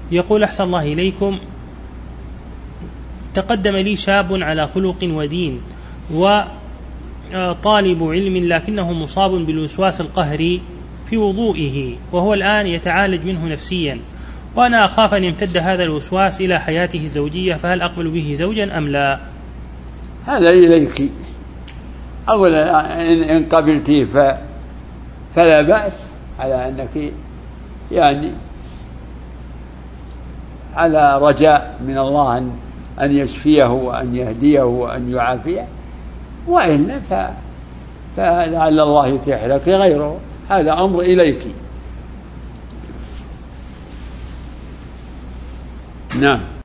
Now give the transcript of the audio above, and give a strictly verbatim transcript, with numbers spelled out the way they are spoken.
يقول أحسن الله إليكم، تقدم لي شاب على خلق ودين وطالب علم لكنه مصاب بالوسواس القهري في وضوئه، وهو الآن يتعالج منه نفسيا، وأنا أخاف أن يمتد هذا الوسواس إلى حياته الزوجية، فهل أقبل به زوجا أم لا؟ هذا إليك. أولا إن قبلتيه فلا بأس، على أنك يعني على رجاء من الله أن يشفيه وأن يهديه وأن يعافيه، وإلا فلعل الله يتيح لك غيره. هذا أمر إليك. نعم.